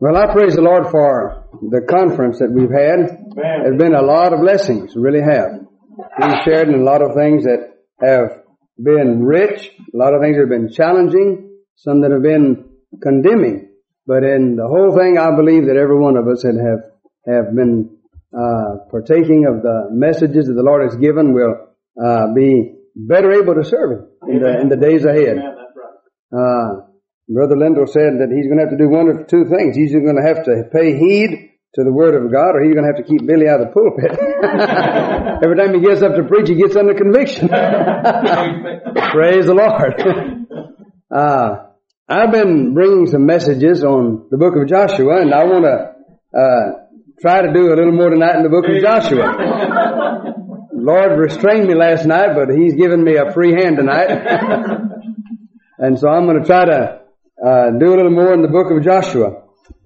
Well, I praise the Lord for the conference that we've had. There's been a lot of blessings, really have. We've shared in a lot of things that have been rich, a lot of things that have been challenging, some that have been condemning. But in the whole thing, I believe that every one of us have been partaking of the messages that the Lord has given will be better able to serve Him in the days ahead. Brother Lindell said that he's going to have to do one of two things. He's either going to have to pay heed to the Word of God, or he's going to have to keep Billy out of the pulpit. Every time he gets up to preach, he gets under conviction. Praise the Lord. I've been bringing some messages on the book of Joshua, and I want to try to do a little more tonight in the book of Joshua. Lord restrained me last night, but He's given me a free hand tonight. And so I'm going to try to do a little more in the book of Joshua.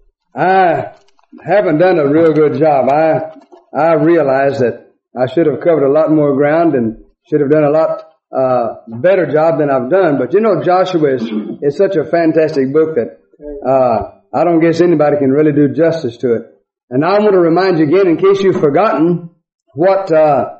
I haven't done a real good job. I realize that I should have covered a lot more ground and should have done a lot better job than I've done. But you know, Joshua is such a fantastic book that I don't guess anybody can really do justice to it. And I want to remind you again, in case you've forgotten what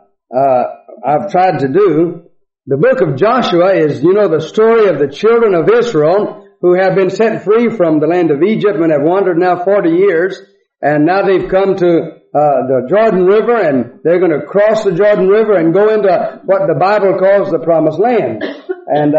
I've tried to do. The book of Joshua is, you know, the story of the children of Israel who have been set free from the land of Egypt and have wandered now 40 years. And now they've come to the Jordan River, and they're going to cross the Jordan River and go into what the Bible calls the Promised Land. And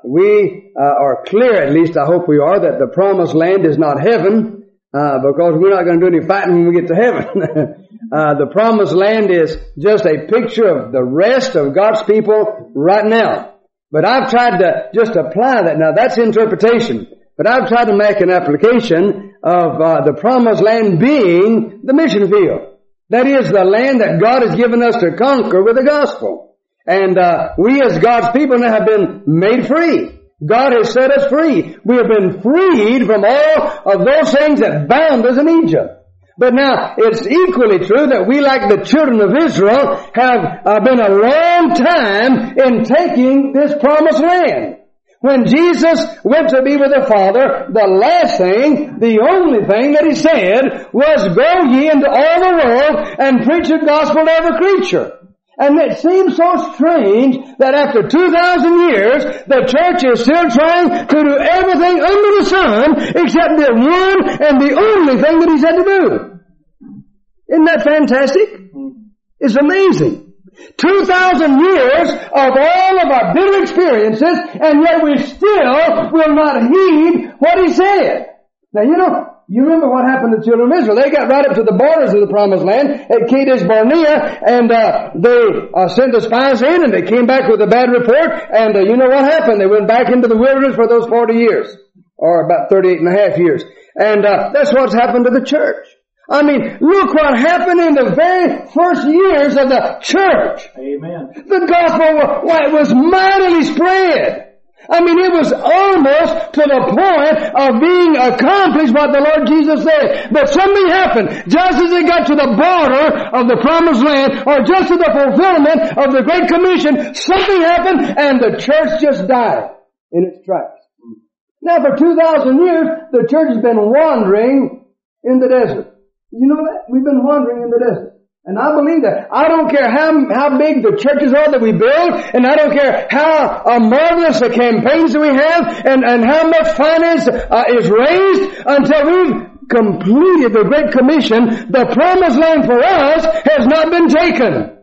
we are clear, at least I hope we are, that the Promised Land is not heaven, because we're not going to do any fighting when we get to heaven. The Promised Land is just a picture of the rest of God's people right now. But I've tried to just apply that. Now that's interpretation. But I've tried to make an application of the Promised Land being the mission field. That is the land that God has given us to conquer with the gospel. And we as God's people now have been made free. God has set us free. We have been freed from all of those things that bound us in Egypt. But now, it's equally true that we, like the children of Israel, have been a long time in taking this Promised Land. When Jesus went to be with the Father, the last thing, the only thing that He said was, "Go ye into all the world and preach the gospel to every creature." And it seems so strange that after 2,000 years, the church is still trying to do everything under the sun except the one and the only thing that He said to do. Isn't that fantastic? It's amazing. 2,000 years of all of our bitter experiences, and yet we still will not heed what He said. Now, you remember what happened to the children of Israel. They got right up to the borders of the Promised Land at Kadesh Barnea, and they sent the spies in, and they came back with a bad report, and you know what happened? They went back into the wilderness for those 40 years, or about 38 and a half years. And that's what's happened to the church. I mean, look what happened in the very first years of the church. Amen. The gospel was mightily spread. I mean, it was almost to the point of being accomplished what the Lord Jesus said. But something happened. Just as it got to the border of the Promised Land, or just to the fulfillment of the Great Commission, something happened and the church just died in its tracks. Now for 2,000 years, the church has been wandering in the desert. You know that? We've been wandering in the desert. And I believe that. I don't care how big the churches are that we build, and I don't care how marvelous the campaigns that we have, and how much finance is raised, until we've completed the Great Commission. The Promised Land for us has not been taken.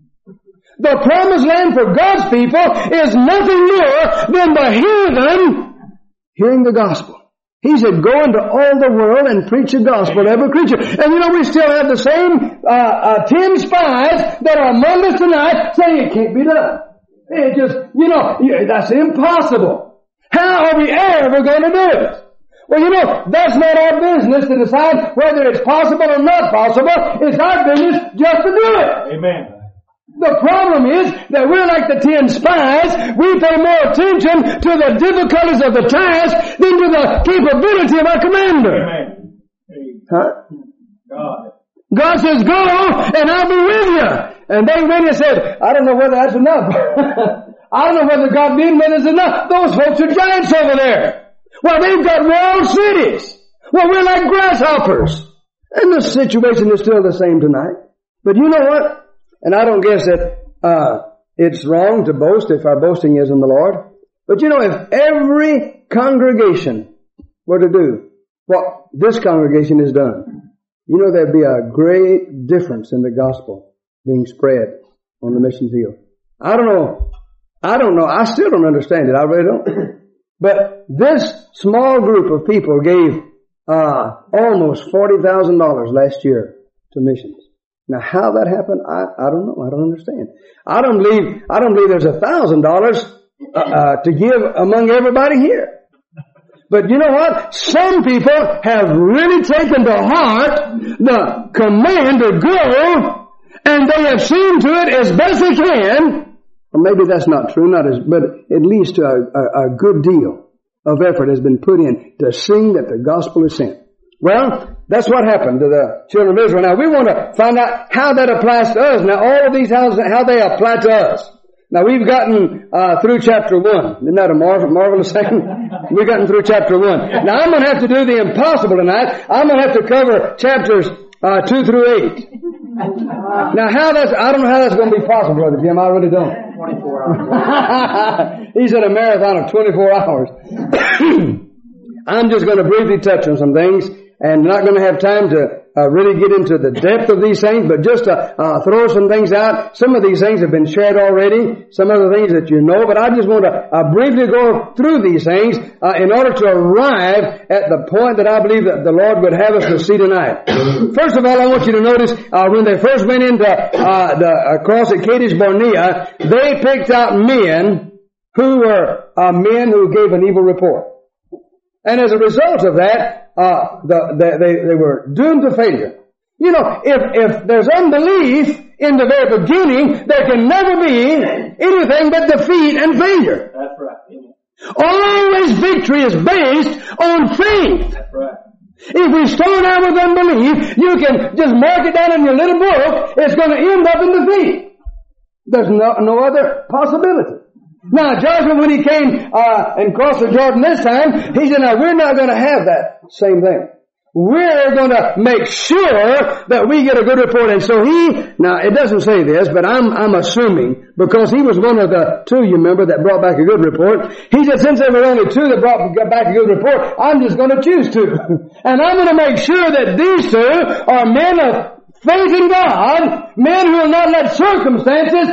The Promised Land for God's people is nothing more than the heathen hearing the gospel. He said, "Go into all the world and preach the gospel to every creature." And we still have the same 10 spies that are among us tonight saying it can't be done. It just, that's impossible. How are we ever going to do it? Well, that's not our business to decide whether it's possible or not possible. It's our business just to do it. Amen. The problem is that we're like the 10 spies. We pay more attention to the difficulties of the task than to the capability of our commander. Amen. Huh? God says, "Go, and I'll be with you." And they went and said, "I don't know whether that's enough." I don't know whether God being with us enough. Those folks are giants over there. Well, they've got walled cities. Well, we're like grasshoppers. And the situation is still the same tonight. But you know what? And I don't guess that it's wrong to boast if our boasting is in the Lord. But you know, if every congregation were to do what this congregation has done, you know there'd be a great difference in the gospel being spread on the mission field. I don't know. I still don't understand it. I really don't. But this small group of people gave almost $40,000 last year to missions. Now, how that happened, I don't know. I don't understand. I don't believe there's $1,000 to give among everybody here. But you know what? Some people have really taken to heart the command to go, and they have seen to it as best they can. Or maybe that's not true, but at least a good deal of effort has been put in to see that the gospel is sent. Well, that's what happened to the children of Israel. Now, we want to find out how that applies to us. Now, all of these houses, how they apply to us. Now, we've gotten through chapter 1. Isn't that a marvelous thing? We've gotten through chapter 1. Now, I'm going to have to do the impossible tonight. I'm going to have to cover chapters 2 through 8. Now, I don't know how that's going to be possible, Brother Jim. I really don't. 24 hours. He's in a marathon of 24 hours. I'm just going to briefly touch on some things and not going to have time to really get into the depth of these things, but just to throw some things out. Some of these things have been shared already, some other things that you know, but I just want to briefly go through these things in order to arrive at the point that I believe that the Lord would have us to see tonight. First of all, I want you to notice when they first went into across at Kadesh Barnea, they picked out men who were men who gave an evil report. And as a result of that, they were doomed to failure. You know, if there's unbelief in the very beginning, there can never be anything but defeat and failure. That's right. Always victory is based on faith. That's right. If we start out with unbelief, you can just mark it down in your little book, it's going to end up in defeat. There's no other possibility. Now, Joshua, when he came and crossed the Jordan this time, he said, now, we're not going to have that same thing. We're going to make sure that we get a good report. And so now, it doesn't say this, but I'm assuming, because he was one of the two, you remember, that brought back a good report. He said, since there were only two that brought back a good report, I'm just going to choose two. And I'm going to make sure that these two are men of faith in God, men who will not let circumstances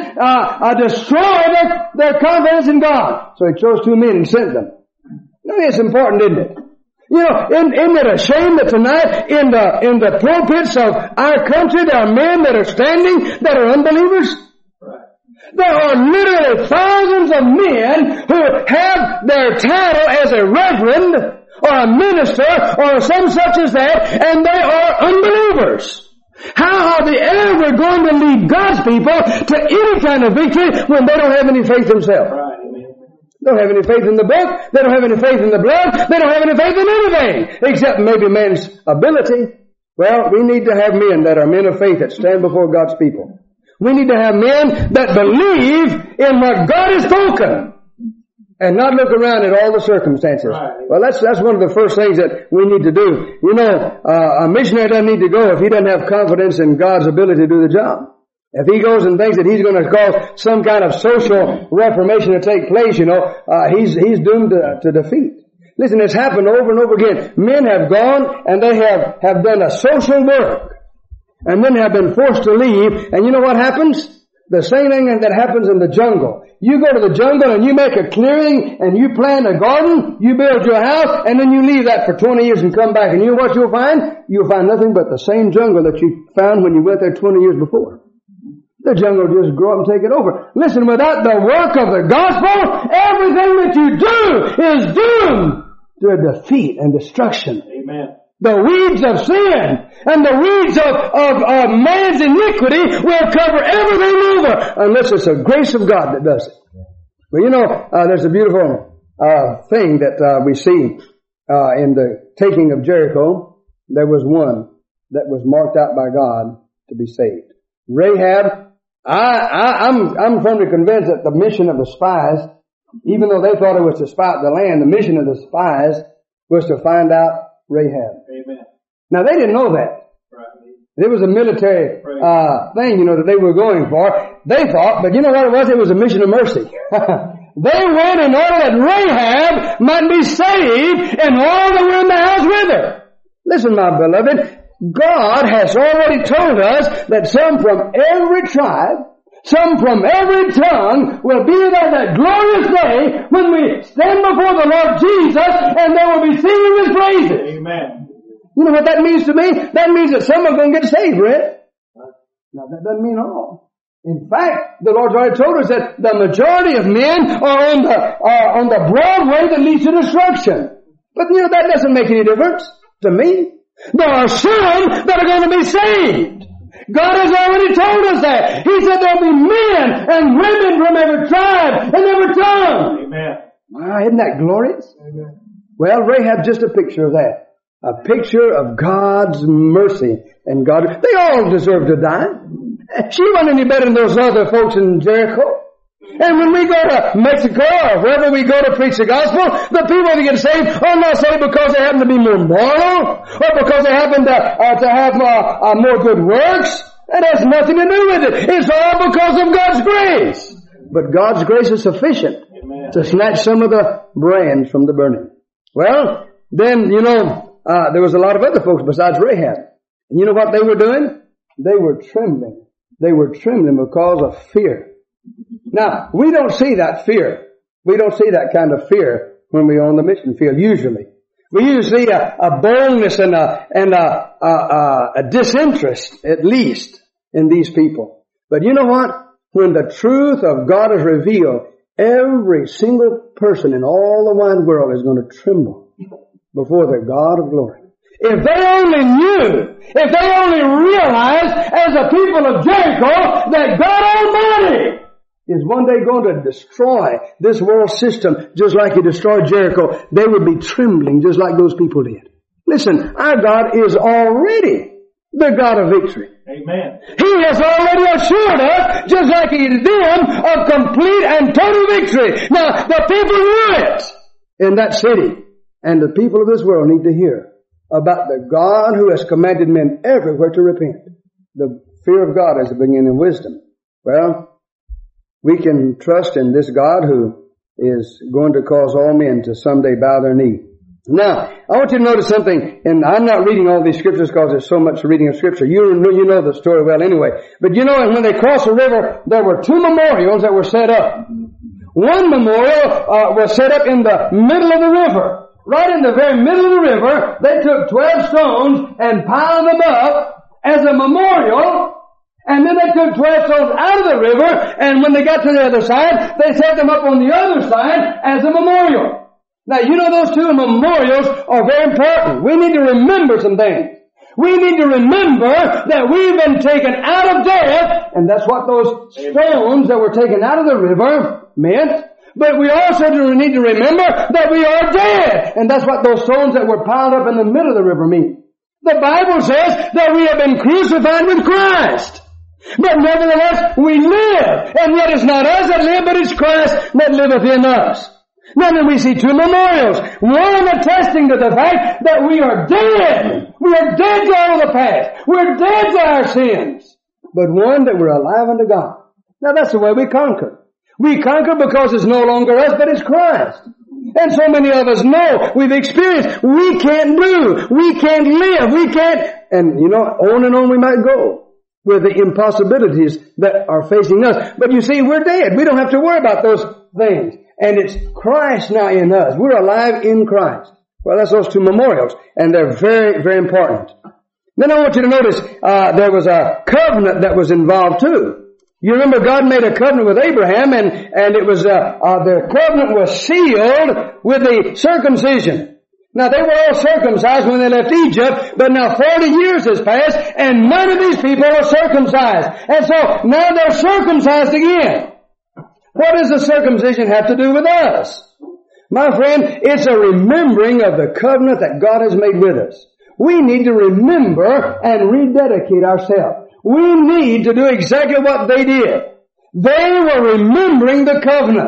destroy their confidence in God. So he chose two men and sent them. Now, it's important, isn't it? You know, isn't it a shame that tonight in the pulpits of our country there are men that are standing that are unbelievers? Right. There are literally thousands of men who have their title as a reverend or a minister or some such as that, and they are unbelievers. How are they ever going to lead God's people to any kind of victory when they don't have any faith themselves? Right. They don't have any faith in the book. They don't have any faith in the blood. They don't have any faith in anything except maybe man's ability. Well, we need to have men that are men of faith that stand before God's people. We need to have men that believe in what God has spoken and not look around at all the circumstances. Right. Well, that's one of the first things that we need to do. You know, a missionary doesn't need to go if he doesn't have confidence in God's ability to do the job. If he goes and thinks that he's going to cause some kind of social reformation to take place, you know, he's doomed to defeat. Listen, it's happened over and over again. Men have gone and they have done a social work and then have been forced to leave. And you know what happens? The same thing that happens in the jungle. You go to the jungle and you make a clearing and you plant a garden, you build your house, and then you leave that for 20 years and come back. And you know what you'll find? You'll find nothing but the same jungle that you found when you went there 20 years before. The jungle will just grow up and take it over. Listen, without the work of the gospel, everything that you do is doomed to defeat and destruction. Amen. The weeds of sin and the weeds of man's iniquity will cover everything over unless it's the grace of God that does it. But you know, there's a beautiful thing that we see in the taking of Jericho. There was one that was marked out by God to be saved. Rahab. I'm firmly convinced that the mission of the spies, even though they thought it was to spy out the land, the mission of the spies was to find out Rahab. Amen. Now they didn't know that. Right. It was a military thing, that they were going for. They thought, but you know what it was? It was a mission of mercy. They went in order that Rahab might be saved and all that were in the house with her. Listen, my beloved, God has already told us that some from every tribe, some from every tongue will be there that glorious day when we stand before the Lord Jesus and they will be singing His praises. Amen. You know what that means to me? That means that some are going to get saved, right? Now that doesn't mean all. In fact, the Lord's already told us that the majority of men are on the broad way that leads to destruction. But that doesn't make any difference to me. There are some that are going to be saved. God has already told us that. He said there'll be men and women from every tribe and every tongue. Amen. Wow, isn't that glorious? Amen. Well, Rahab's just a picture of that. A picture of God's mercy and God. They all deserve to die. She wasn't any better than those other folks in Jericho. And when we go to Mexico or wherever we go to preach the gospel, the people that get saved are not saved because they happen to be more moral or because they happen to have more good works. That has nothing to do with it. It's all because of God's grace. But God's grace is sufficient to snatch some of the brands from the burning. Well, then, there was a lot of other folks besides Rahab. And you know what they were doing? They were trembling. They were trembling because of fear. Now, we don't see that fear. We don't see that kind of fear when we're on the mission field, usually. We usually see a boldness and a disinterest, at least, in these people. But you know what? When the truth of God is revealed, every single person in all the wide world is going to tremble before the God of glory. If they only knew, if they only realized as the people of Jericho that God Almighty is one day going to destroy this world system just like He destroyed Jericho, they would be trembling just like those people did. Listen, our God is already the God of victory. Amen. He has already assured us, just like He did them, of complete and total victory. Now, the people knew it in that city, and the people of this world need to hear about the God who has commanded men everywhere to repent. The fear of God is the beginning of wisdom. Well, we can trust in this God who is going to cause all men to someday bow their knee. Now, I want you to notice something, and I'm not reading all these scriptures because there's so much reading of scripture. You know the story well anyway. But when they crossed the river, there were two memorials that were set up. One memorial was set up in the middle of the river. Right in the very middle of the river, they took 12 stones and piled them up as a memorial. And then they took 12 stones out of the river, and when they got to the other side, they set them up on the other side as a memorial. Now, those two memorials are very important. We need to remember some things. We need to remember that we've been taken out of death, and that's what those stones that were taken out of the river meant. But we also need to remember that we are dead. And that's what those stones that were piled up in the middle of the river mean. The Bible says that we have been crucified with Christ. But nevertheless, we live. And yet it's not us that live, but it's Christ that liveth in us. Now then we see two memorials. One attesting to the fact that we are dead. We are dead to all the past. We're dead to our sins. But one that we're alive unto God. Now that's the way we conquer. We conquer because it's no longer us, but it's Christ. And so many of us know, we've experienced, we can't do, we can't live, we can't, and on and on we might go with the impossibilities that are facing us. But you see, we're dead. We don't have to worry about those things. And it's Christ now in us. We're alive in Christ. Well, that's those two memorials, and they're very, very important. Then I want you to notice, there was a covenant that was involved too. You remember God made a covenant with Abraham, and it was, the covenant was sealed with the circumcision. Now they were all circumcised when they left Egypt, but now 40 years has passed, and none of these people are circumcised. And so now they're circumcised again. What does the circumcision have to do with us? My friend, it's a remembering of the covenant that God has made with us. We need to remember and rededicate ourselves. We need to do exactly what they did. They were remembering the covenant.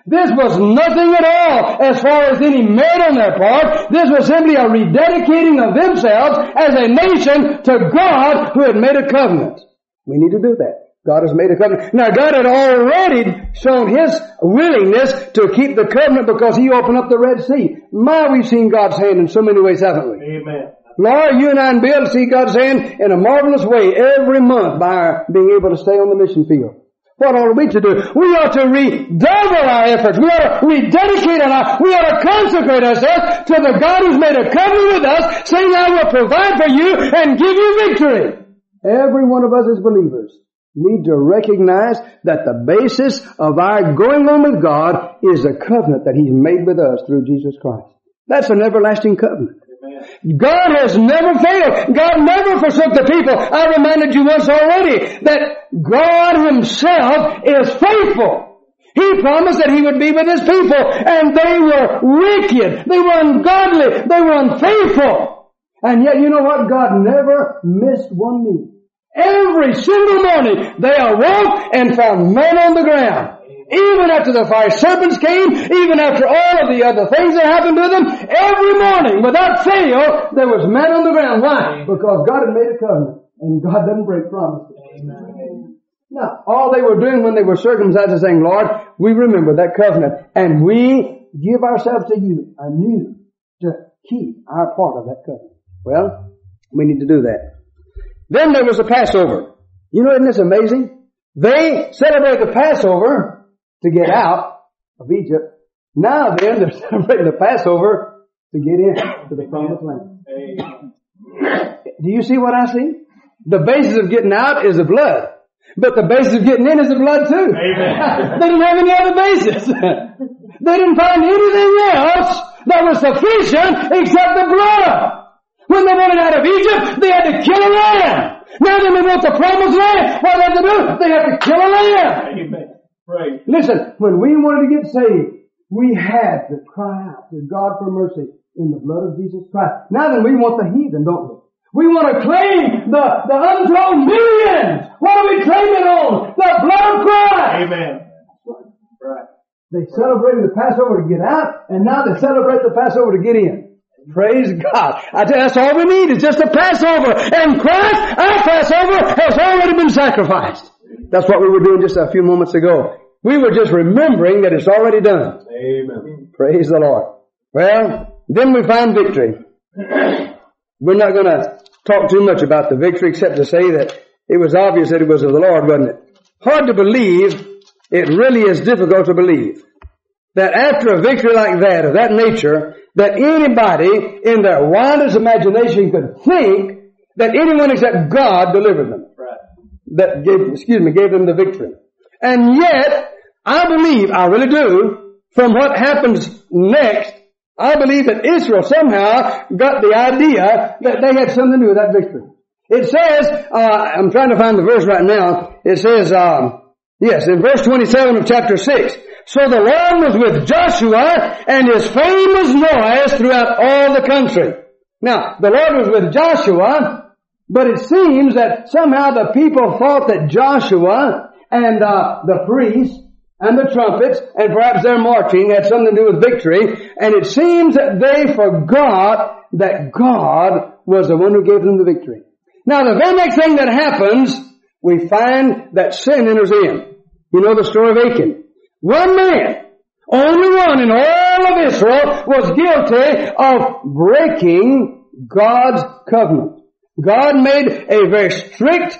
This was nothing at all as far as any merit on their part. This was simply a rededicating of themselves as a nation to God who had made a covenant. We need to do that. God has made a covenant. Now God had already shown His willingness to keep the covenant because He opened up the Red Sea. My, we've seen God's hand in so many ways, haven't we? Amen. Lord, you and I and Bill see God's hand in a marvelous way every month by our being able to stay on the mission field. What ought we to do? We ought to redouble our efforts. We ought to rededicate we ought to consecrate ourselves to the God who's made a covenant with us, saying, I will provide for you and give you victory. Every one of us as believers need to recognize that the basis of our going on with God is the covenant that He's made with us through Jesus Christ. That's an everlasting covenant. God has never failed. God never forsook the people. I reminded you once already that God Himself is faithful. He promised that He would be with His people, and they were wicked. They were ungodly. They were unfaithful. And yet, you know what? God never missed one meal. Every single morning, they awoke and found manna on the ground. Even after the fire serpents came, even after all of the other things that happened to them, every morning, without fail, there was manna on the ground. Why? Because God had made a covenant, and God doesn't break promises. Amen. Now, all they were doing when they were circumcised is saying, Lord, we remember that covenant, and we give ourselves to you anew to keep our part of that covenant. Well, we need to do that. Then there was the Passover. You know, isn't this amazing? They celebrated the Passover to get out of Egypt. Now then, they're celebrating the Passover to get in to the promised land. Do you see what I see? The basis of getting out is the blood. But the basis of getting in is the blood too. Amen. They didn't have any other basis. They didn't find anything else that was sufficient except the blood. When they wanted out of Egypt, they had to kill a lamb. Now that they want the promised land, what they had to do? They had to kill a lamb. Amen. Right. Listen, when we wanted to get saved, we had to cry out to God for mercy in the blood of Jesus Christ. Now then, we want the heathen, don't we? We want to claim the untold millions. What are we claiming on? The blood of Christ. Amen. Right. They celebrated the Passover to get out, and now they celebrate the Passover to get in. Praise God. I tell you, that's all we need is just a Passover. And Christ, our Passover, has already been sacrificed. That's what we were doing just a few moments ago. We were just remembering that it's already done. Amen. Praise the Lord. Well, then we find victory. We're not going to talk too much about the victory except to say that it was obvious that it was of the Lord, wasn't it? Hard to believe. It really is difficult to believe that after a victory like that, of that nature, that anybody in their wildest imagination could think that anyone except God delivered them. Right. That gave them the victory. And yet, I believe, I really do, from what happens next, I believe that Israel somehow got the idea that they had something to do with that victory. It says, I'm trying to find the verse right now, it says, yes, in verse 27 of chapter 6, so the Lord was with Joshua, and his fame was noised throughout all the country. Now, the Lord was with Joshua, but it seems that somehow the people thought that Joshua and the priests and the trumpets and perhaps their marching had something to do with victory, and it seems that they forgot that God was the one who gave them the victory. Now, the very next thing that happens, we find that sin enters in. You know the story of Achan. One man, only one in all of Israel, was guilty of breaking God's covenant. God made a very strict,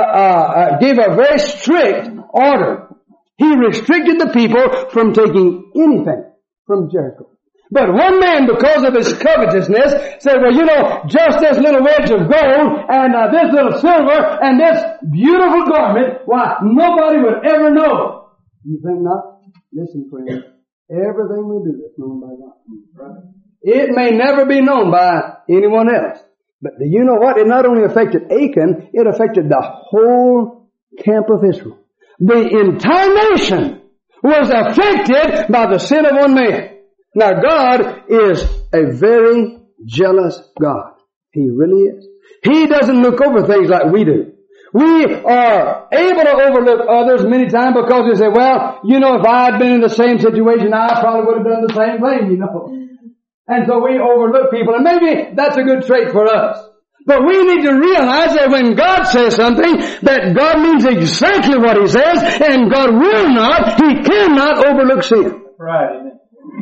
gave a very strict order. He restricted the people from taking anything from Jericho. But one man, because of his covetousness, said, well, you know, just this little wedge of gold and this little silver and this beautiful garment, why, nobody would ever know. You think not? Listen, friends, everything we do is known by God. Right. It may never be known by anyone else. But do you know what? It not only affected Achan, it affected the whole camp of Israel. The entire nation was affected by the sin of one man. Now, God is a very jealous God. He really is. He doesn't look over things like we do. We are able to overlook others many times because we say, well, if I had been in the same situation, I probably would have done the same thing, And so we overlook people, and maybe that's a good trait for us. But we need to realize that when God says something, that God means exactly what He says, and God He cannot overlook sin. Right.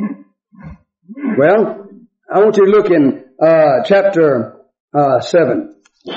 Well, I want you to look in chapter 7.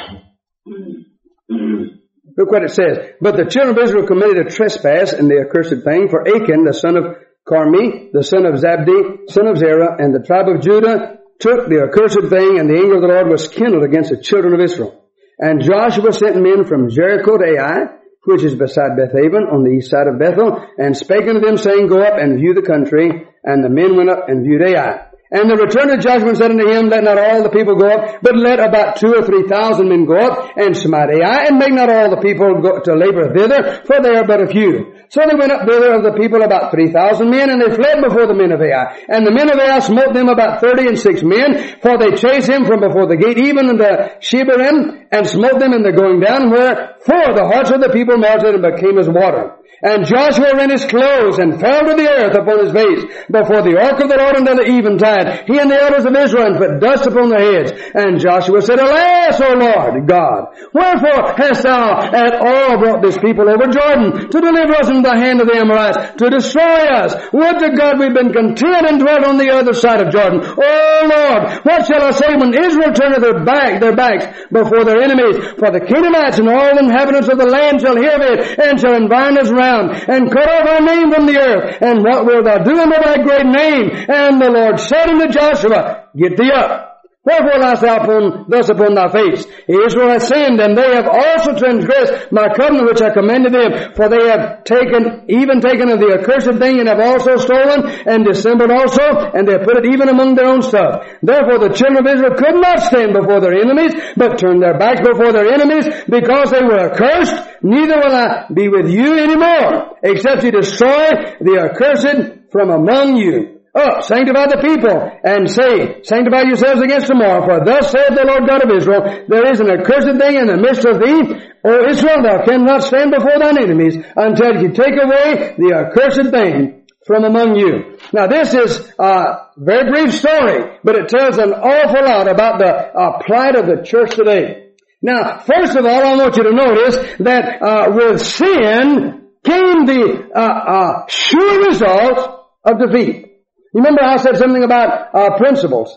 Look what it says. But the children of Israel committed a trespass in the accursed thing, for Achan, the son of Carmi, the son of Zabdi, son of Zerah, and the tribe of Judah took the accursed thing, and the anger of the Lord was kindled against the children of Israel. And Joshua sent men from Jericho to Ai, which is beside Bethaven, on the east side of Bethel, and spake unto them, saying, Go up and view the country. And the men went up and viewed Ai. And the return of Joshua said unto him, Let not all the people go up, but let about 2,000 or 3,000 men go up, and smite Ai, and make not all the people go to labor thither, for they are but a few. So they went up thither of the people about 3,000 men, and they fled before the men of Ai. And the men of Ai smote them about 36 men, for they chased him from before the gate, even unto Shebarim, and smote them in the going down, wherefore the hearts of the people melted and became as water. And Joshua rent his clothes and fell to the earth upon his face before the ark of the Lord until the eventide, he and the elders of Israel, and put dust upon their heads. And Joshua said, Alas, O Lord God, wherefore hast thou at all brought this people over Jordan to deliver us into the hand of the Amorites, to destroy us? Would to God we'd been content and dwelt on the other side of Jordan. O Lord, what shall I say when Israel turneth their backs before their enemies? For the Canaanites and all the inhabitants of the land shall hear of it, and shall environ us round, and cut off our name from the earth. And what wilt thou do unto thy great name? And the Lord said unto Joshua, Get thee up. Wherefore liest thou thus upon thy face? Israel has sinned, and they have also transgressed my covenant which I commanded them. For they have taken of the accursed thing, and have also stolen, and dissembled also, and they have put it even among their own stuff. Therefore the children of Israel could not stand before their enemies, but turned their backs before their enemies, because they were accursed. Neither will I be with you any more, except you destroy the accursed from among you. Up, sanctify the people, and say, Sanctify yourselves against tomorrow, for thus saith the Lord God of Israel, There is an accursed thing in the midst of thee, O Israel, thou cannot stand before thine enemies, until you take away the accursed thing from among you. Now this is a very brief story, but it tells an awful lot about the plight of the church today. Now, first of all, I want you to notice that with sin came the sure result of defeat. You remember I said something about principles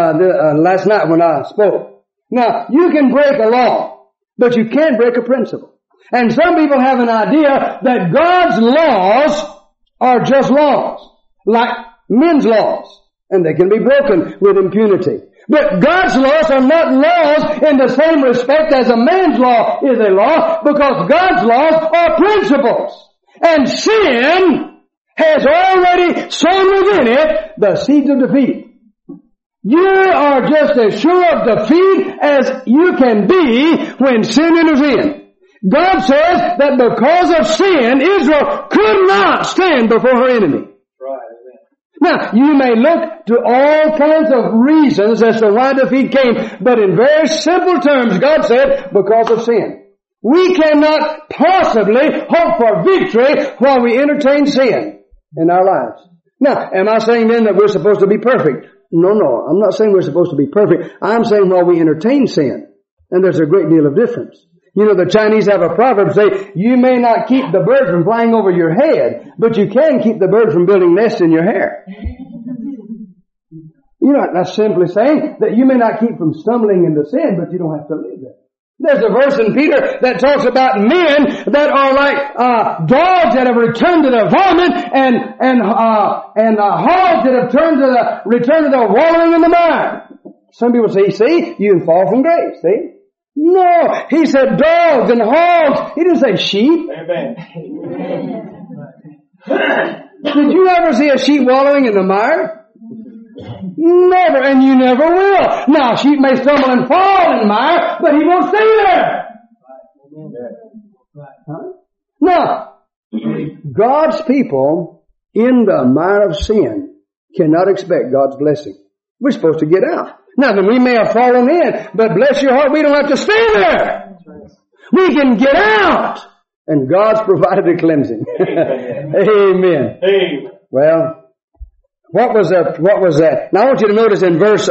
last night when I spoke. Now, you can break a law, but you can't break a principle. And some people have an idea that God's laws are just laws, like men's laws, and they can be broken with impunity. But God's laws are not laws in the same respect as a man's law is a law, because God's laws are principles. And sin has already sown within it the seeds of defeat. You are just as sure of defeat as you can be when sin enters in. God says that because of sin, Israel could not stand before her enemy. Now, you may look to all kinds of reasons as to why defeat came, but in very simple terms, God said, because of sin. We cannot possibly hope for victory while we entertain sin in our lives. Now, am I saying then that we're supposed to be perfect? No, I'm not saying we're supposed to be perfect. I'm saying while we entertain sin. And there's a great deal of difference. You know, the Chinese have a proverb say, you may not keep the bird from flying over your head, but you can keep the bird from building nests in your hair. You know, that's simply saying that you may not keep from stumbling into sin, but you don't have to live there. There's a verse in Peter that talks about men that are like dogs that have returned to their vomit, and hogs that have returned to their wallowing in the mire. Some people say, see, you can fall from grace, see? No, he said dogs and hogs. He didn't say sheep. Amen. Did you ever see a sheep wallowing in the mire? Never, and you never will. Now, sheep may stumble and fall in the mire, but he won't stay there. Huh? Now, God's people in the mire of sin cannot expect God's blessing. We're supposed to get out. Now, then we may have fallen in, but bless your heart, we don't have to stay there. We can get out. And God's provided a cleansing. Amen. Amen. Well, what was that? Now I want you to notice in verse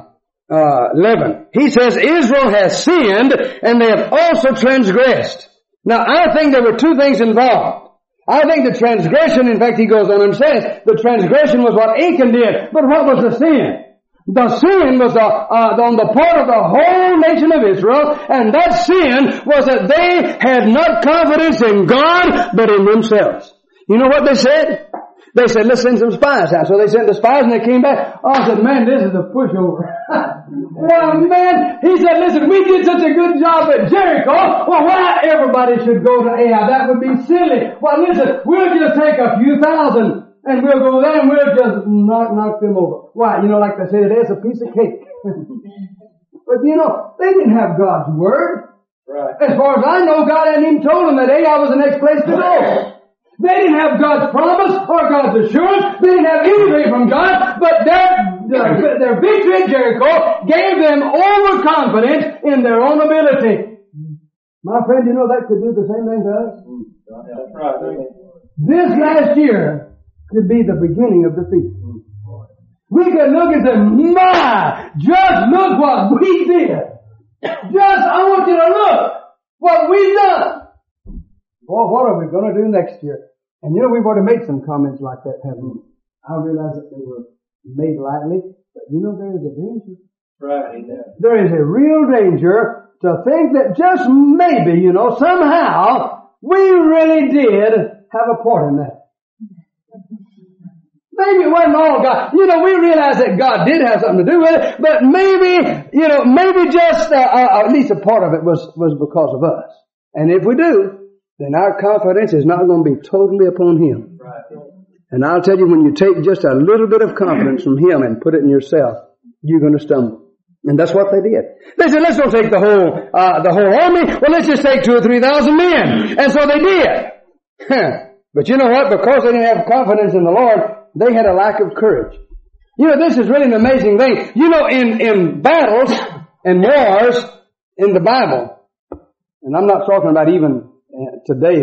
11. He says, Israel has sinned and they have also transgressed. Now I think there were two things involved. I think the transgression, in fact he goes on and says, the transgression was what Achan did. But what was the sin? The sin was on the part of the whole nation of Israel, and that sin was that they had not confidence in God, but in themselves. You know what they said? They said, let's send some spies out. So they sent the spies and they came back. Oh, I said, man, this is a pushover. Well, man, he said, listen, we did such a good job at Jericho. Well, why everybody should go to Ai? That would be silly. Well, listen, we'll just take a few thousand. And we'll go there and we'll just knock them over. Why? You know, like they say today, it's a piece of cake. But you know, they didn't have God's Word. Right. As far as I know, God hadn't even told them that Ai was the next place to go. They didn't have God's promise or God's assurance. They didn't have anything from God, but their victory at Jericho gave them overconfidence in their own ability. My friend, you know that could do the same thing to us? That's right. This last year could be the beginning of defeat. We could look and say, my, just look what we did. I want you to look what we've done. Well, what are we going to do next year? And you know, we've already made some comments like that, haven't we? I realize that they were made lightly, but you know, there is a danger. Right. Yeah. There is a real danger to think that just maybe, you know, somehow we really did have a part in that. Maybe it wasn't all God. You know, we realize that God did have something to do with it, but maybe just at least a part of it was because of us. And if we do, then our confidence is not going to be totally upon Him. Right. And I'll tell you, when you take just a little bit of confidence from Him and put it in yourself, you're going to stumble. And that's what they did. They said, let's don't take the whole army. Well, let's just take 2,000 or 3,000 men. And so they did. But you know what? Because they didn't have confidence in the Lord, they had a lack of courage. You know, this is really an amazing thing. You know, in battles and wars in the Bible, and I'm not talking about even today,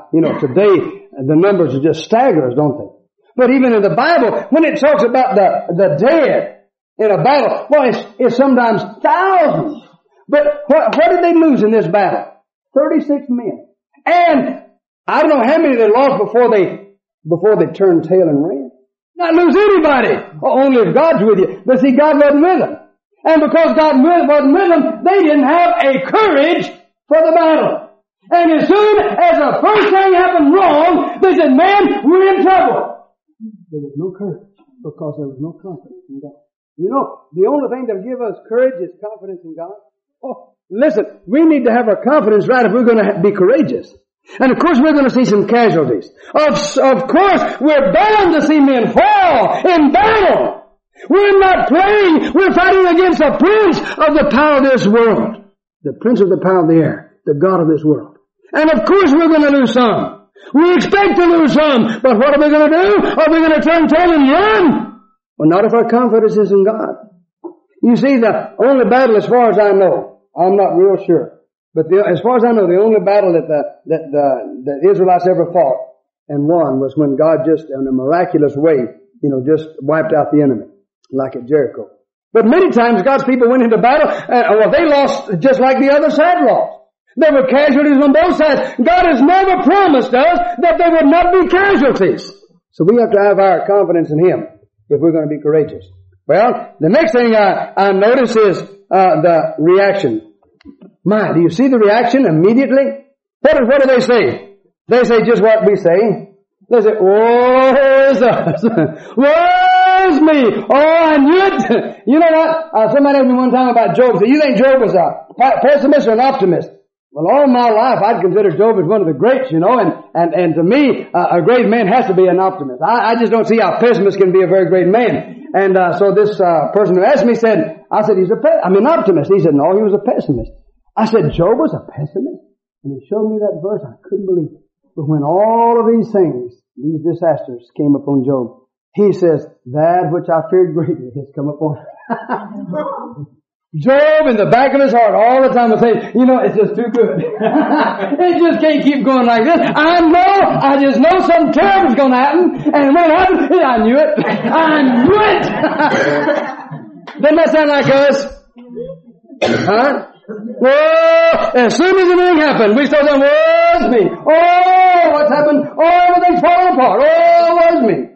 today the numbers are just staggerers, don't they? But even in the Bible, when it talks about the dead in a battle, well, it's sometimes thousands. But what did they lose in this battle? 36 men. And I don't know how many they lost before they turned tail and ran. Not lose anybody. Only if God's with you. But see, God wasn't with them. And because God wasn't with them, they didn't have a courage for the battle. And as soon as the first thing happened wrong, they said, man, we're in trouble. There was no courage because there was no confidence in God. You know, the only thing that will give us courage is confidence in God. Oh, listen, we need to have our confidence right if we're going to be courageous. And of course we're going to see some casualties. Of course we're bound to see men fall in battle. We're not playing. We're fighting against the prince of the power of this world. The prince of the power of the air. The God of this world. And of course we're going to lose some. We expect to lose some. But what are we going to do? Are we going to turn tail and run? Well, not if our confidence is in God. You see, the only battle, as far as I know, I'm not real sure. But as far as I know, the only battle that the Israelites ever fought and won was when God just, in a miraculous way, just wiped out the enemy, like at Jericho. But many times God's people went into battle, they lost just like the other side lost. There were casualties on both sides. God has never promised us that there would not be casualties. So we have to have our confidence in Him if we're going to be courageous. Well, the next thing I notice is the reaction. My, do you see the reaction immediately? What do they say? They say just what we say. They say, woe is us. Woe is me. Oh, I knew it. You know what? Somebody asked me one time about Job. Said, you think Job was a pessimist or an optimist? Well, all my life I'd consider Job as one of the greats, and to me, a great man has to be an optimist. I just don't see how a pessimist can be a very great man. And so this person who asked me I said, he's an optimist. He said, no, he was a pessimist. I said, Job was a pessimist? And he showed me that verse. I couldn't believe it. But when all of these things, these disasters came upon Job, he says, that which I feared greatly has come upon him. Job in the back of his heart all the time would say, you know, it's just too good. It just can't keep going like this. I just know something terrible is going to happen. And when it happened, I knew it. I knew it. Doesn't that sound like us? Huh? Well, as soon as anything happened, we start saying, woe is me. Oh, what's happened? Oh, everything's falling apart. Oh, woe is me.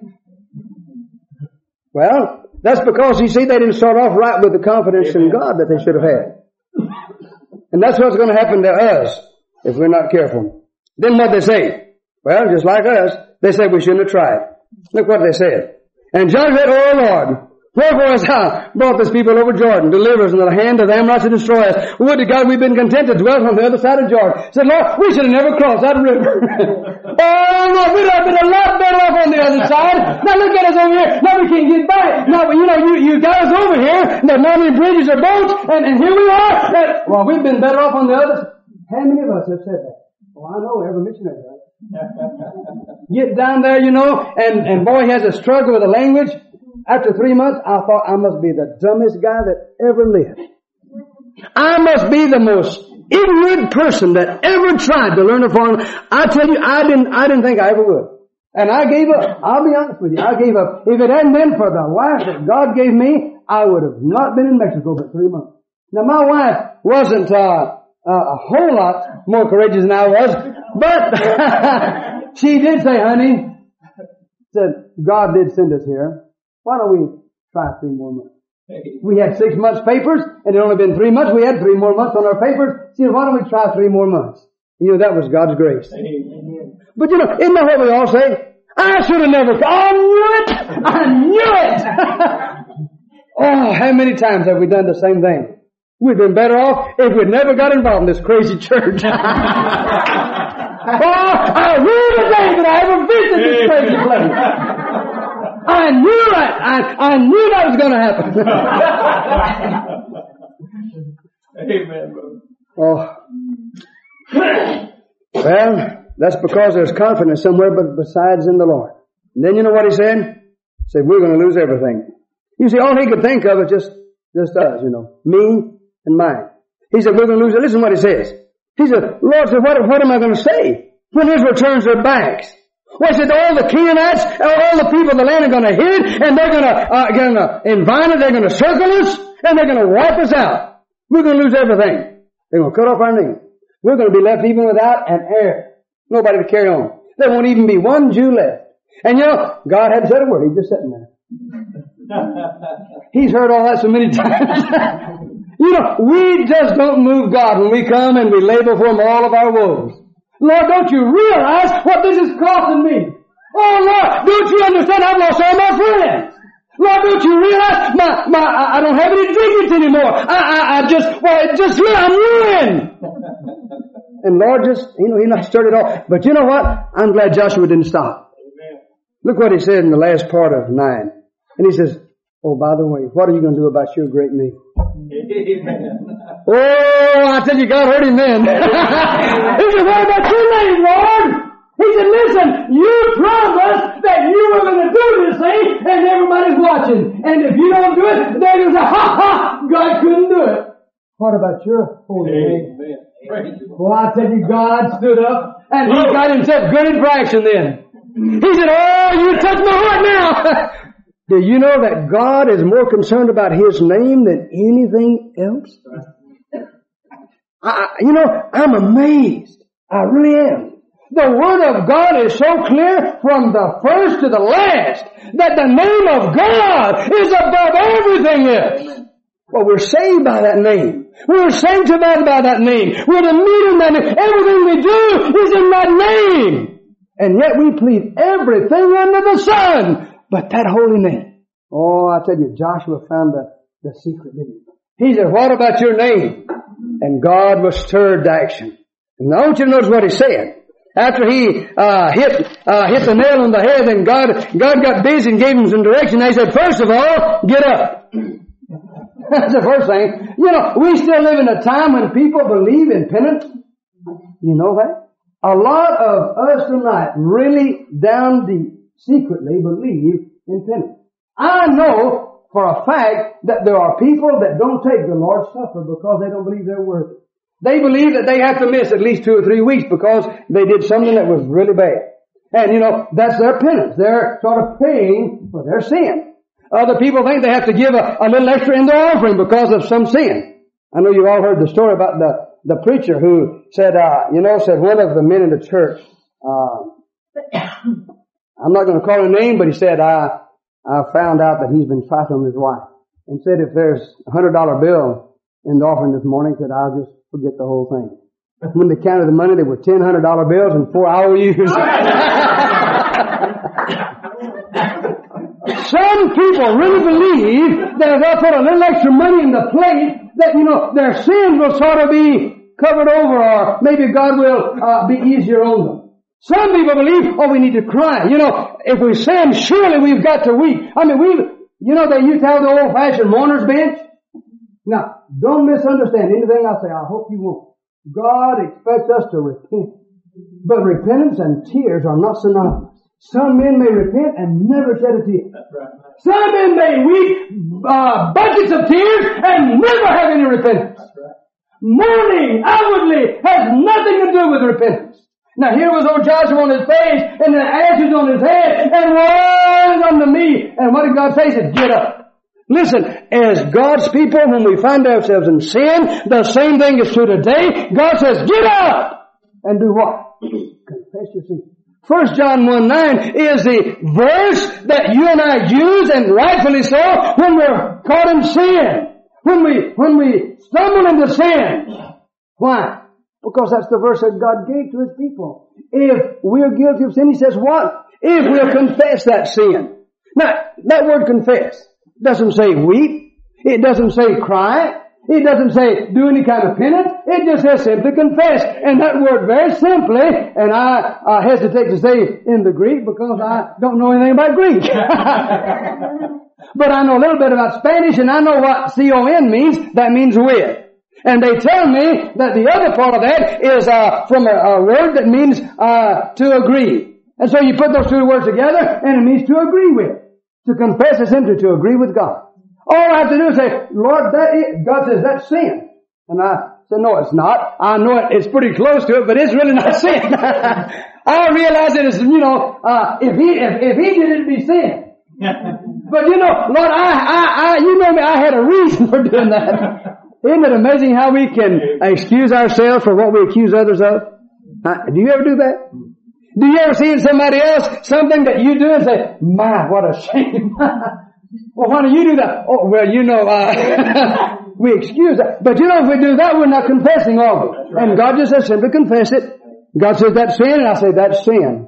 Well, that's because, you see, they didn't start off right with the confidence in God that they should have had. And that's what's going to happen to us if we're not careful. Then what they say? Well, just like us, they say we shouldn't have tried. Look what they said. And Joshua said, Oh Lord, wherefore hast thou brought this people over Jordan, deliver us into the hand of the Amorites to destroy us? Would to God we've been content to dwell on the other side of Jordan. Said, Lord, we should have never crossed that river. Oh Lord, we'd have been a lot better off on the other side. Now look at us over here. Now we can't get back. Now, you know, you got us over here. There's not any bridges or boats, and here we are. Well, we've been better off on the other side. How many of us have said that? Well, I know every missionary does. Get down there, you know, and boy, he has a struggle with the language. After 3 months, I thought I must be the dumbest guy that ever lived. I must be the most ignorant person that ever tried to learn a foreign. I tell you, I didn't think I ever would. And I gave up. I'll be honest with you. I gave up. If it hadn't been for the life that God gave me, I would have not been in Mexico for 3 months. Now my wife wasn't a whole lot more courageous than I was, but she did say, honey, said, God did send us here. Why don't we try 3 more months? We had 6 months papers, and it only been 3 months. We had 3 more months on our papers. She said, why don't we try 3 more months? You know, that was God's grace. But you know, isn't that what we all say? I should have never, I knew it! I knew it! Oh, how many times have we done the same thing? We'd been better off if we'd never got involved in this crazy church. Oh, I rue the day that I ever visited this crazy place. I knew it. I knew that was going to happen. Amen, brother. Oh. Well, that's because there's confidence somewhere but besides in the Lord. And then you know what he said? He said, we're going to lose everything. You see, all he could think of is just us, you know, me and mine. He said, we're going to lose it. Listen to what he says. He said, Lord said, what am I going to say when Israel turns their backs? Well, he said, all the Canaanites, all the people of the land are going to hear it, and they're going to invite us, they're going to circle us, and they're going to wipe us out. We're going to lose everything. They're going to cut off our name. We're going to be left even without an heir. Nobody to carry on. There won't even be one Jew left. And you know, God hadn't said a word. He's just sitting there. He's heard all that so many times. You know, we just don't move God when we come and we lay before Him all of our woes. Lord, don't you realize what this is costing me? Oh Lord, don't you understand? I've lost all my friends. Lord, don't you realize I don't have any dignity anymore. I'm ruined. And Lord just, you know, He not stirred it all. But you know what? I'm glad Joshua didn't stop. Amen. Look what he said in the last part of 9. And he says, oh, by the way, what are you going to do about your great need? Amen. Oh, I tell you, God heard him then. He said, what about your name, Lord? He said, listen, you promised that you were going to do this thing, and everybody's watching. And if you don't do it, they're going to say, ha, God couldn't do it. What about your holy name? Well, I tell you, God stood up, and He got Himself good for action then. He said, oh, you touched my heart now. Do you know that God is more concerned about His name than anything else? I'm amazed. I really am. The Word of God is so clear from the first to the last that the name of God is above everything else. Well, we're saved by that name. We're sanctified by that name. We're to meet in that name. Everything we do is in that name. And yet we plead everything under the sun but that holy name. Oh, I tell you, Joshua found the secret, didn't he? He said, what about your name? And God was stirred to action. And I want you to notice what he said. After he hit the nail on the head, and God got busy and gave him some direction. He said, first of all, get up. That's the first thing. You know, we still live in a time when people believe in penance. You know that? A lot of us tonight really down deep secretly believe in penance. I know for a fact that there are people that don't take the Lord's Supper because they don't believe they're worthy. They believe that they have to miss at least 2 or 3 weeks because they did something that was really bad. And that's their penance. They're sort of paying for their sin. Other people think they have to give a little extra in their offering because of some sin. I know you all heard the story about the preacher who said, said one of the men in the church, I'm not going to call her name, but he said, I found out that he's been fighting with his wife. And said if there's a $100 bill in the offering this morning, said I'll just forget the whole thing. When they counted the money, there were 10 $100 bills and 4 hour use. Some people really believe that if they'll put a little extra money in the plate, that, their sins will sort of be covered over, or maybe God will be easier on them. Some people believe, we need to cry. If we sin, surely we've got to weep. I mean, they used to have the old-fashioned mourner's bench. Now, don't misunderstand anything I say. I hope you won't. God expects us to repent. But repentance and tears are not synonymous. Some men may repent and never shed a tear. That's right. Some men may weep buckets of tears and never have any repentance. That's right. Mourning outwardly has nothing to do with repentance. Now here was old Joshua on his face and the ashes on his head and woe is unto me. And what did God say? He said, get up. Listen, as God's people, when we find ourselves in sin, the same thing is true today. God says, get up! And do what? Confess your sin. 1 John 1:9 is the verse that you and I use, and rightfully so, when we're caught in sin. When we stumble into sin. Why? Because that's the verse that God gave to His people. If we're guilty of sin, He says what? If we'll confess that sin. Now, that word confess doesn't say weep. It doesn't say cry. It doesn't say do any kind of penance. It just says simply confess. And that word very simply, and I hesitate to say in the Greek because I don't know anything about Greek. But I know a little bit about Spanish, and I know what C-O-N means. That means with. And they tell me that the other part of that is from a word that means to agree. And so you put those two words together, and it means to agree with. To confess is simply to agree with God. All I have to do is say, Lord, God says that's sin. And I said, no, it's not. I know it's pretty close to it, but it's really not sin. I realize that it's, if He did it, it'd be sin. But Lord, you know me, I had a reason for doing that. Isn't it amazing how we can excuse ourselves for what we accuse others of? Do you ever do that? Do you ever see in somebody else something that you do and say, my, what a shame. Well, why don't you do that? Oh, well, we excuse that. But if we do that, we're not confessing, are we? Right. And God just says, simply confess it. God says, that's sin, and I say, that's sin.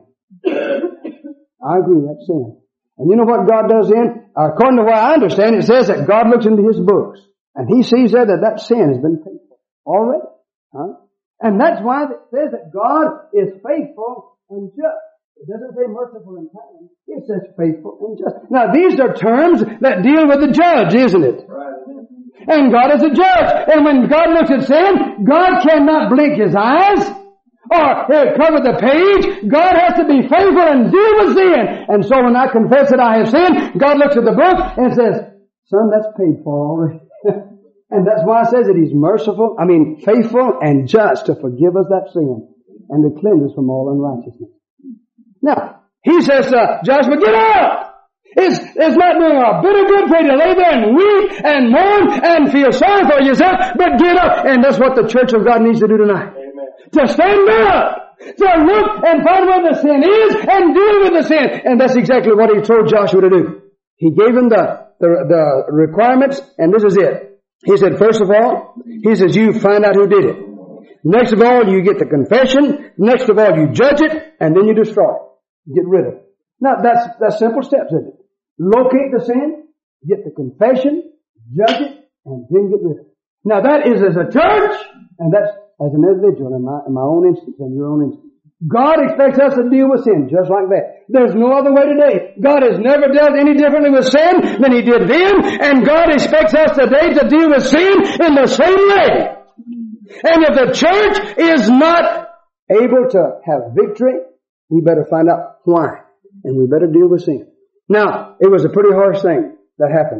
I agree, that's sin. And you know what God does then? According to what I understand, it says that God looks into His books, and He sees there that sin has been paid for already. Huh? And that's why it says that God is faithful and just. It doesn't say merciful and kind. It says faithful and just. Now these are terms that deal with the judge, isn't it? Right. And God is a judge. And when God looks at sin, God cannot blink His eyes or cover the page. God has to be faithful and deal with sin. And so when I confess that I have sinned, God looks at the book and says, son, that's paid for already. And that's why it says that He's faithful and just to forgive us that sin and to cleanse us from all unrighteousness. Now, He says, Joshua, get up! It's not doing a bit of good for you to lay there and weep and mourn and feel sorry for yourself, but get up! And that's what the church of God needs to do tonight. Amen. To stand up! To look and find where the sin is and deal with the sin. And that's exactly what He told Joshua to do. He gave him the requirements, and this is it. He said, first of all, He says, you find out who did it. Next of all, you get the confession. Next of all, you judge it, and then you destroy it. Get rid of it. Now, that's simple steps, isn't it? Locate the sin, get the confession, judge it, and then get rid of it. Now, that is as a church, and that's as an individual in my own instance and your own instance. God expects us to deal with sin just like that. There's no other way today. God has never dealt any differently with sin than He did then, and God expects us today to deal with sin in the same way. And if the church is not able to have victory, we better find out why. And we better deal with sin. Now, it was a pretty harsh thing that happened.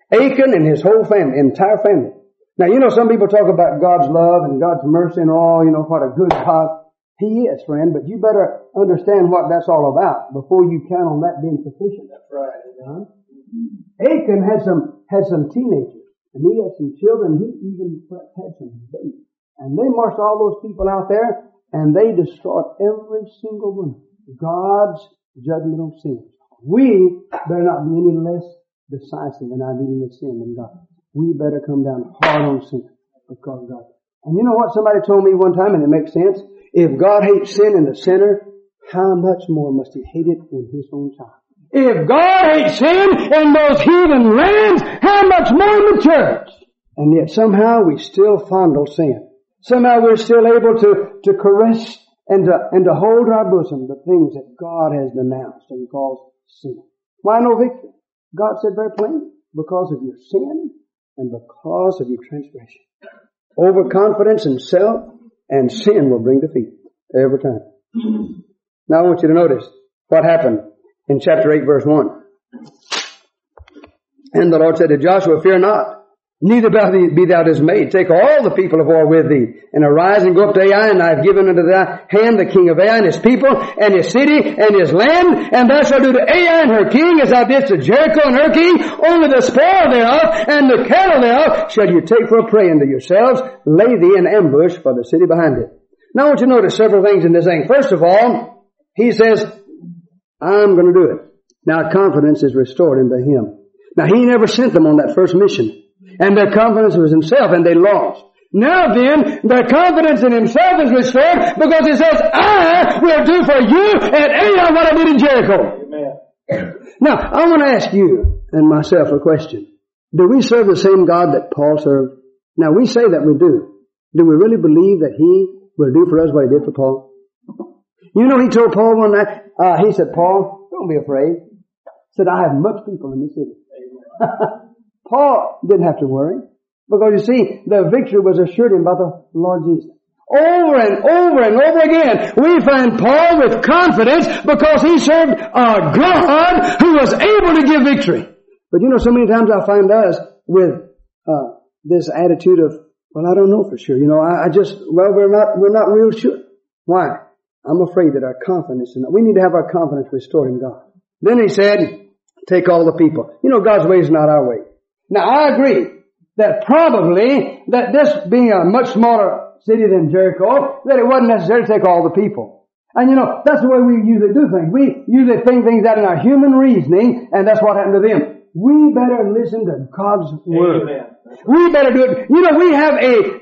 Achan and his whole family, entire family. Now, you know, some people talk about God's love and God's mercy and all, you know, what a good God He is, friend, but you better understand what that's all about before you count on that being sufficient. That's right. Achan had some teenagers, and he had some children. He even had some babies. And they marched all those people out there, and they destroyed every single one. God's judgment on sin. We better not be any less decisive in our dealing with sin than God. We better come down hard on sin because God. And you know what? Somebody told me one time, and it makes sense. If God hates sin in the sinner, how much more must He hate it in His own child? If God hates sin in those heathen lands, how much more in the church? And yet somehow we still fondle sin. Somehow we're still able to caress and to hold to our bosom the things that God has denounced and calls sin. Why no victory? God said very plainly, because of your sin and because of your transgression. Overconfidence in self and sin will bring defeat every time. Now I want you to notice what happened in chapter 8 verse 1. And the Lord said to Joshua, fear not, neither be thou dismayed. Take all the people of war with thee, and arise and go up to Ai, and I have given unto thy hand the king of Ai and his people, and his city, and his land, and thou shalt do to Ai and her king as thou didst to Jericho and her king, only the spoil thereof, and the cattle thereof shall you take for a prey unto yourselves, lay thee in ambush for the city behind it. Now I want you to notice several things in this thing. First of all, he says, I'm going to do it. Now confidence is restored into him. Now he never sent them on that first mission. And their confidence was himself, and they lost. Now then, their confidence in himself is restored because he says, I will do for you at Ai what I did in Jericho. Amen. Now, I want to ask you and myself a question. Do we serve the same God that Paul served? Now, we say that we do. Do we really believe that he will do for us what he did for Paul? You know, he told Paul one night, he said, Paul, don't be afraid. He said, I have much people in this city. Paul didn't have to worry because you see, the victory was assured him by the Lord Jesus. Over and over and over again, we find Paul with confidence because he served a God who was able to give victory. But you know, so many times I find us with this attitude of, well, I don't know for sure. You know, we're not real sure. Why? I'm afraid that our confidence we need to have our confidence restored in God. Then he said, take all the people. You know, God's way is not our way. Now, I agree that probably that this being a much smaller city than Jericho, that it wasn't necessary to take all the people. And you know, that's the way we usually do things. We usually think things out in our human reasoning, and that's what happened to them. We better listen to God's Word. Amen. We better do it. You know, we have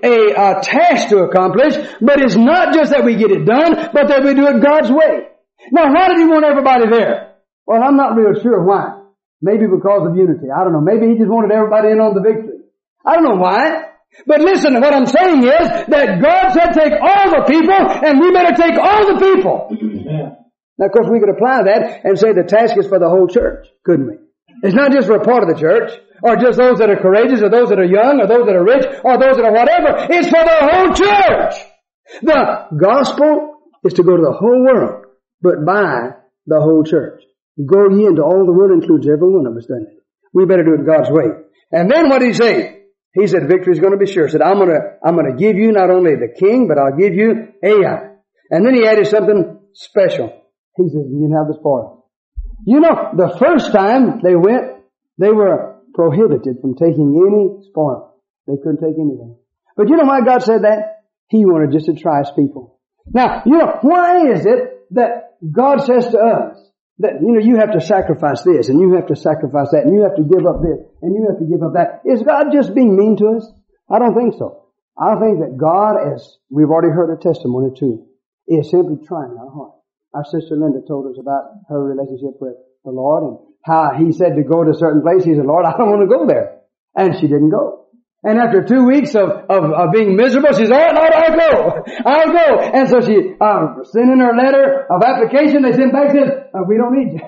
a task to accomplish, but it's not just that we get it done, but that we do it God's way. Now, why did He want everybody there? Well, I'm not real sure why. Maybe because of unity. I don't know. Maybe He just wanted everybody in on the victory. I don't know why. But listen, what I'm saying is that God said take all the people, and we better take all the people. Yeah. Now, of course, we could apply that and say the task is for the whole church, couldn't we? It's not just for a part of the church, or just those that are courageous, or those that are young, or those that are rich, or those that are whatever. It's for the whole church. The gospel is to go to the whole world, but by the whole church. Go ye into all the world includes every one of us, doesn't it? We better do it God's way. And then what did He say? He said victory is going to be sure. He said, I'm going to give you not only the king, but I'll give you Ai. And then he added something special. He said, you can have the spoil. You know, the first time they went, they were prohibited from taking any spoil. They couldn't take anything. But you know why God said that? He wanted just to try His people. Now, you know, why is it that God says to us, that, you know, you have to sacrifice this, and you have to sacrifice that, and you have to give up this, and you have to give up that. Is God just being mean to us? I don't think so. I think that God, as we've already heard a testimony too, is simply trying our heart. Our sister Linda told us about her relationship with the Lord, and how He said to go to a certain place. He said, Lord, I don't want to go there. And she didn't go. And after 2 weeks of being miserable, she said, oh, Lord, I'll go. And so she sent in her letter of application. They sent back and said, we don't need you.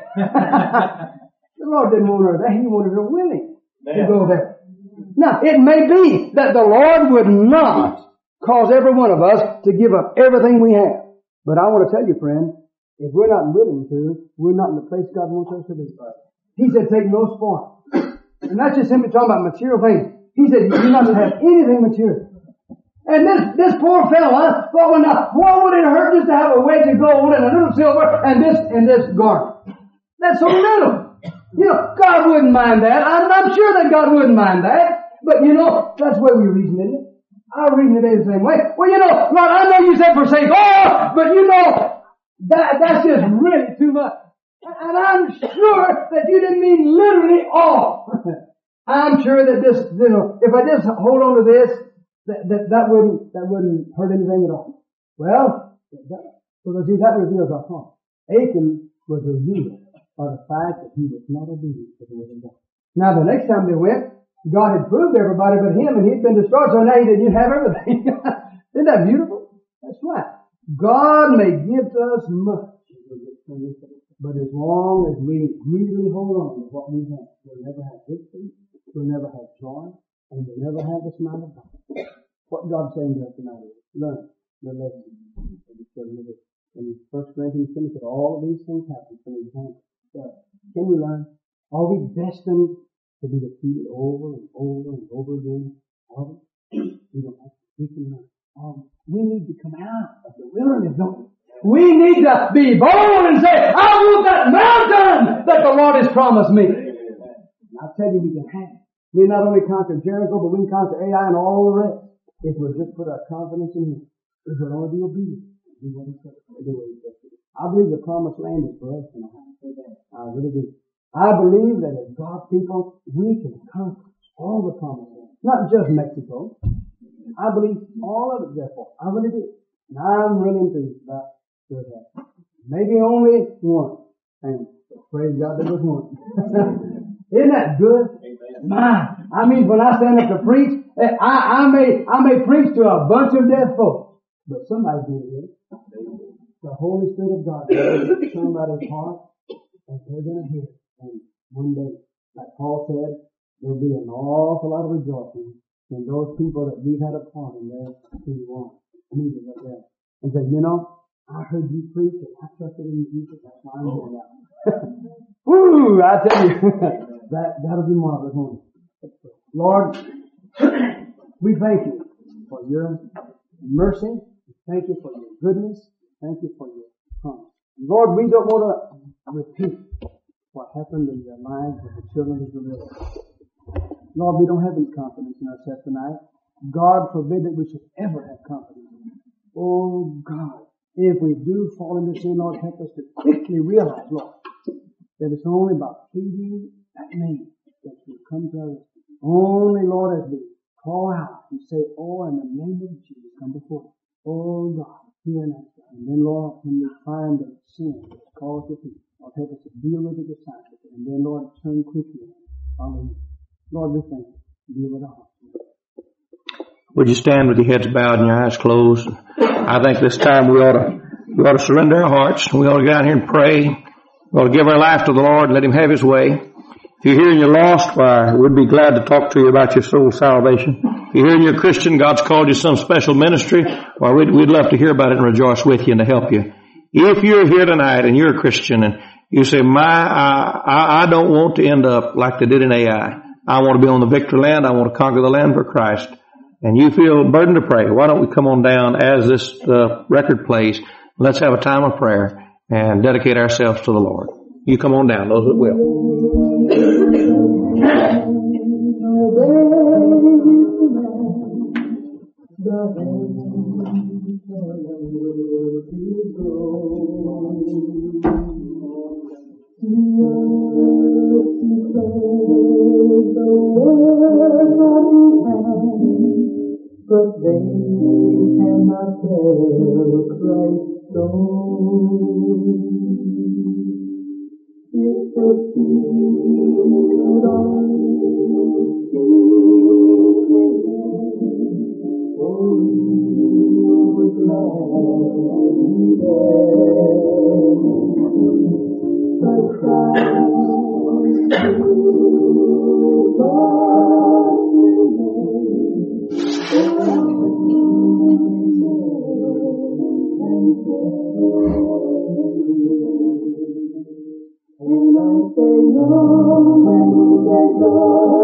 The Lord didn't want her there. He wanted her willing to go there. Now, it may be that the Lord would not cause every one of us to give up everything we have. But I want to tell you, friend, if we're not willing to, we're not in the place God wants us to be. He said, take no spoil. And that's just simply talking about material things. He said, you're not to have anything material. And this poor fella thought, well, now, what would it hurt just to have a wedge of gold and a little silver and this garment? That's so little. You know, God wouldn't mind that. I'm sure that God wouldn't mind that. But you know, that's the way we reason, isn't it? I reason it the same way. Well, you know, Lord, I know you said forsake all, but you know, that's just really too much. And I'm sure that you didn't mean literally all. I'm sure that this, you know, if I just hold on to this, that wouldn't hurt anything at all. Well, because see, that reveals our heart. Achan was revealed by the fact that he was not obedient to the word of God. Now, the next time they went, God had proved everybody but him, and he'd been destroyed, so now he said, you have everything. Isn't that beautiful? That's right. God may give to us much, but as long as we greedily hold on to what we have, we'll never have victory, we'll never have joy, and we'll never have the smile of God. What God's saying to us tonight is, learn the lesson. In 1 Corinthians 10, that all of these things happen for the example. Can we learn? Are we destined to be defeated over and over and over again? We don't have to. We can learn. We need to come out of the wilderness, don't we? We need to be bold and say, I want that mountain that the Lord has promised me. And I'll tell you, we can have it. We not only conquer Jericho, but we can conquer Ai and all the rest. If we'll just put our confidence in Him. If we'll only be obedient. Do what He says. I believe the promised land is for us tonight. I really do. I believe that as God's people, we can conquer all the promised land. Not just Mexico. I believe all of it, therefore. I really do. And I'm willing to do that. Maybe only one. And praise God, there was one. Isn't that good? I mean, when I stand up to preach, I may preach to a bunch of deaf folks, but somebody's going to hear it. The Holy Spirit of God will hit somebody's heart, and they're going to hear it. And one day, like Paul said, there'll be an awful lot of rejoicing in those people that we've had a part in there who want meeting up there. And say, you know, I heard you preach and I trusted in Jesus. That's why I'm here now. Woo! I tell you, that'll be marvelous, won't it? Lord, we thank you for your mercy. Thank you for your goodness. Thank you for your promise. Lord, we don't want to repeat what happened in the lives of the children of Israel. Lord, we don't have any confidence in ourselves tonight. God forbid that we should ever have confidence in you. Oh God, if we do fall into sin, Lord, help us to quickly realize, Lord, that it's only about pleading that name that will come to us. Only, Lord, as we call out and say, oh, in the name of Jesus, come before us. Oh God, hear us. And then, Lord, when we find that sin has caused the people, Lord, help us to deal with the disciples. And then, Lord, turn quickly and follow you. Lord, we thank you. Deal with our hearts. Would you stand with your heads bowed and your eyes closed? I think this time we ought to surrender our hearts. We ought to get out here and pray. We ought to give our life to the Lord and let Him have His way. If you're here and you're lost, why, we'd be glad to talk to you about your soul salvation. If you're here and you're a Christian, God's called you some special ministry, well, we'd love to hear about it and rejoice with you and to help you. If you're here tonight and you're a Christian and you say, I don't want to end up like they did in Ai. I want to be on the victory land. I want to conquer the land for Christ. And you feel burdened to pray. Why don't we come on down as this record plays? Let's have a time of prayer and dedicate ourselves to the Lord. You come on down, those that will. But they cannot tell Christ's own. It's a secret only secret. Oh, you would gladly bear. But Christ and I say no when he says no.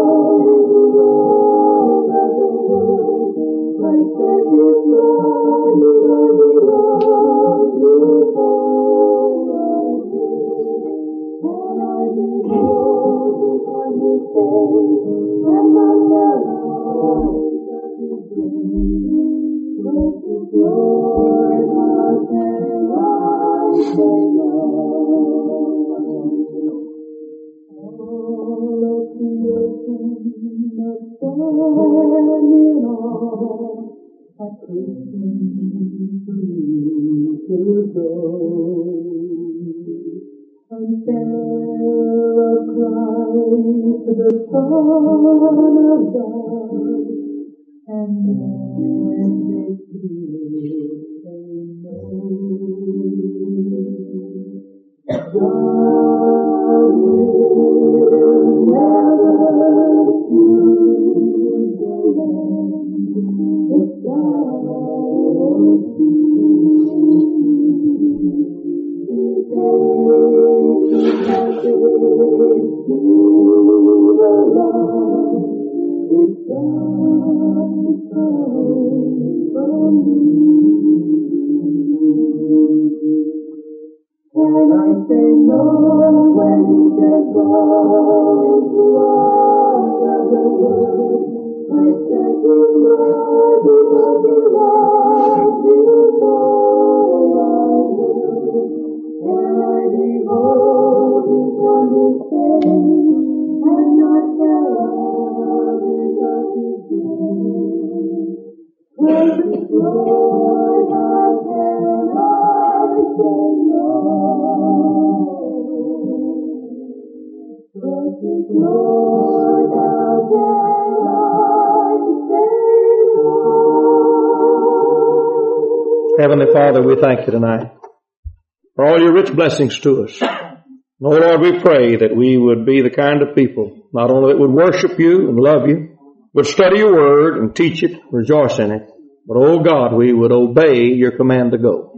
Heavenly Father, we thank you tonight for all your rich blessings to us. And, oh Lord, we pray that we would be the kind of people, not only that would worship you and love you, would study your word and teach it, rejoice in it, but, oh God, we would obey your command to go.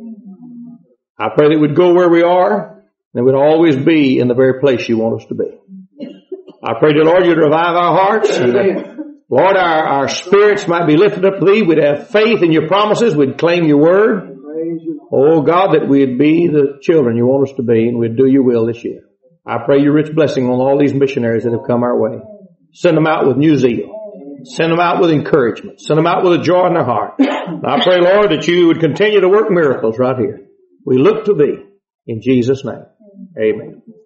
I pray that we'd go where we are, and we'd always be in the very place you want us to be. I pray, dear Lord, you'd revive our hearts, and that, Lord, our spirits might be lifted up to thee. We'd have faith in your promises. We'd claim your word. Oh God, that we'd be the children you want us to be, and we'd do your will this year. I pray your rich blessing on all these missionaries that have come our way. Send them out with new zeal. Send them out with encouragement. Send them out with a joy in their heart. And I pray, Lord, that you would continue to work miracles right here. We look to thee in Jesus' name. Amen.